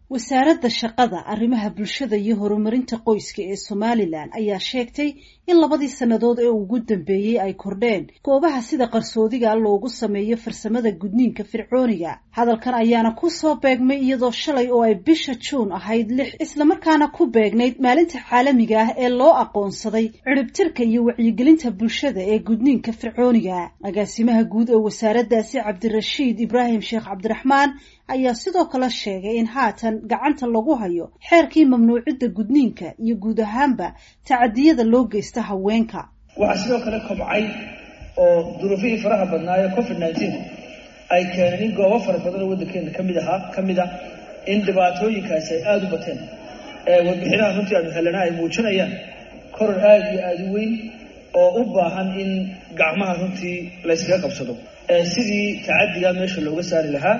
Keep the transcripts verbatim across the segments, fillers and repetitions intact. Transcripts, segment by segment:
wasaaradda shaqada arrimaha bulshada iyo horumarinta qoyska ee Somaliland ayaa sheegtay in labadii sanadood ee ugu dambeeyay ay kordheen goobaha sida qarsoodiga loogu sameeyo farsamada gudniinka fircooniga. Hadalkan ayaana ku soo beegmay iyadoo shalay oo ay bisha June ahayd lix isla markaana ku beegnayd maalinta caalamiga ah ee loo aqoonsaday ciribtirka iyo wacyigelinta bulshada ee gudniinka fircooniga. Agaasimaha guud ee wasaaraddaasi Cabdirashiid Ibraahim Sheekh Cabdiraxmaan ayaa sidoo kale sheegay in haatan gacanta lagu hayo xeerkii mamnuucidda gudniinka iyo guud ahaanba tacadiyada loo geysta haweenka. Waxa sidoo kale kobcay oo duruufihii faraha badnaa ee covid nineteen ay keeneen goobo fara badan oo waddankeena kamid aha kamid ah in dhibaatooyinkaasi ay aad u bateen ee warbixinaha runtii aanu helnaa ay muujinayaan koror aad iyo aad u weyn oo u baahan in gacmaha runtii la iskaga qabsado ee sidii tacadiga meesha looga saari lahaa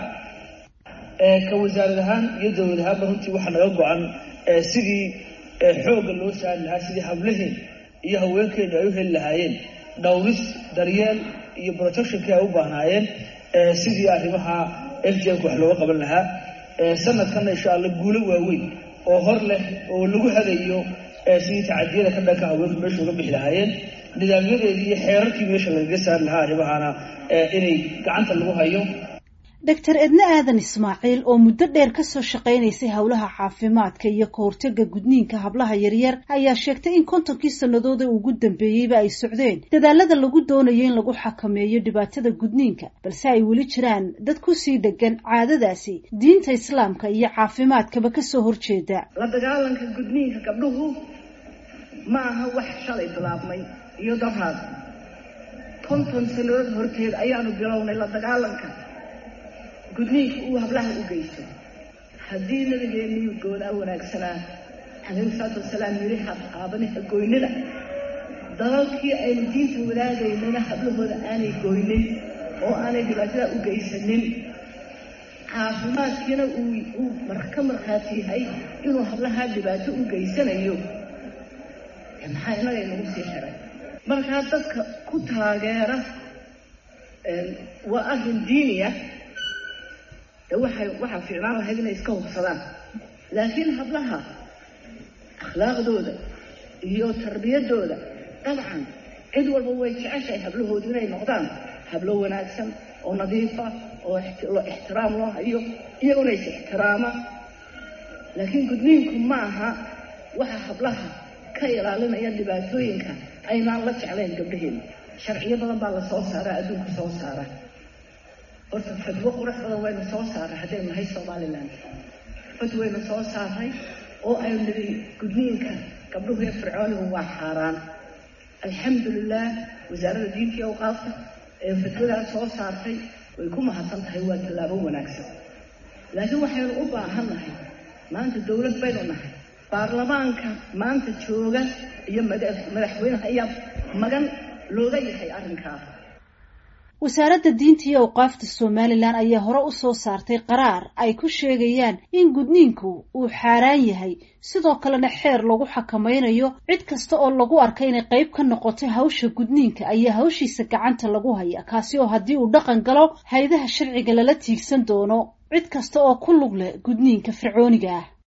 ka wasaaradahan iyo dawladaha runtii waxa naga go'an sidii xooga loo saari lahaa sidii hablaheen iyo haweenkeena ay u heli lahaayeen dhowris daryeel iyo protection ay u baahnaayeen sidii arrimaha F G M wax looga qaban lahaa sanadkan insha Allah guulo waaweyn oo hor leh oo lagu hagayo sidii tacadiyada ka dhanka haweenka meesha uga bixi lahaayeen nidaamyadeedii iyo xeerarkii meesha laga saari lahaa arrimahaana inay gacanta lagu hayo. Doctor Edna Aadan Ismaaciil oo muddo dheer ka soo shaqeynaysay hawlaha caafimaadka iyo ka hortagga gudniinka hablaha yaryar ayaa sheegtay in kontonkii sanadood ee ugu dambeeyayba ay socdeen dadaalada lagu doonayo in lagu xakameeyo dhibaatada gudniinka balse ay weli jiraan dad ku sii dhegan caadadaasi diinta islaamka iyo caafimaadkaba ka soo horjeeda. La dagaalanka gudniinka gabdhuhu ma aha wax shalay bilaabmay iyo daraad konton sanadood horteed ayaanu bilownay la dagaalanka gudniinka uu hablaha u geysto. haddii nabigeennii goodaa wanaagsanaa calayhi salaatu wasalaam yiri habqaabanaha goynina dalalkii aynu diinta wadaagaynana hablahooda aanay goynin oo aanay dhibaatada u geysanin caafimaadkiina uu marka markhaati yahay inuu hablaha dhibaato u geysanayo maxaa inaga inagu sii xiray markaa dadka ku taageera waa arrin diiniya waxay waxa fiicnaan lahayd inay iska hubsadaan laakiin hablaha akhlaaqdooda iyo tarbiyadooda dabcan cid walba way jeceshahay hablahoodu inay noqdaan hablo wanaagsan oo nadiif ah oo ixtiraam loo hayo iyaguna is ixtiraama laakiin gudniinku ma aha waxa hablaha ka ilaalinaya dhibaatooyinka aynaan la jeclayn gabdhaheena. sharciyo badan baa la soo saaraa adduunka soo saara horta fatwo qurux badan waynu soo saaray haddaynu nahay Somaliland fatwaynu soo saaray oo aynu nidhi gudniinka gabdhuhu ee fircoonigu waa xaaraan. alxamdulilah wasaaradda diinta iyo awqaafta ee fatwadaas soo saartay way ku mahadsan tahay waa tallaabo wanaagsan laakiin waxaynu u baahannahay maanta dawlad baynu nahay baarlamaanka maanta jooga iyo madaxweynaha ayaa magan looga yahay arrinkaas. wasaaradda diinta iyo awqaafta Somaliland ayaa hore u soo saartay qaraar ay ku sheegayaan in gudniinku uu xaaraan yahay sidoo kalena xeer lagu xakameynayo cid kasta oo lagu arkay inay qayb ka noqoto hawsha gudniinka ayaa hawshiisa gacanta lagu haya kaasi oo haddii uu dhaqan galo hay'adaha sharciga lala tiigsan doono cid kasta oo ku lug leh gudniinka fircooniga ah.